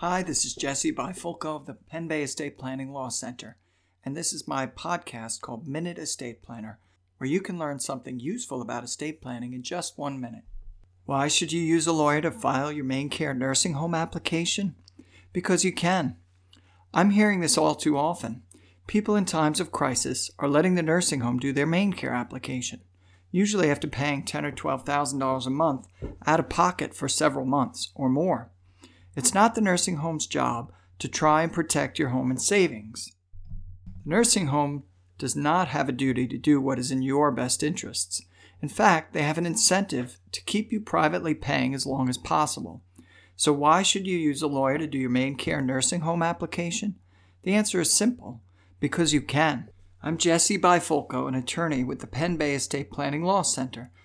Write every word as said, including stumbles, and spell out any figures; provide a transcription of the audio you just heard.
Hi, this is Jesse Bifulco of the Penn Bay Estate Planning Law Center, and this is my podcast called Minute Estate Planner, where you can learn something useful about estate planning in just one minute. Why should you use a lawyer to file your MaineCare nursing home application? Because you can. I'm hearing this all too often. People in times of crisis are letting the nursing home do their MaineCare application, usually after paying ten thousand dollars or twelve thousand dollars a month out of pocket for several months or more. It's not the nursing home's job to try and protect your home and savings. The nursing home does not have a duty to do what is in your best interests. In fact, they have an incentive to keep you privately paying as long as possible. So why should you use a lawyer to do your MaineCare nursing home application? The answer is simple: because you can. I'm Jesse Bifulco, an attorney with the Penn Bay Estate Planning Law Center.